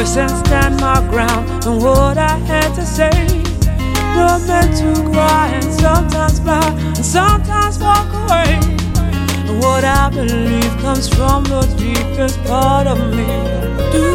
voice and stand my ground on what I had to say. We're meant to cry and sometimes fly and sometimes walk away. And what I believe comes from the deepest part of me.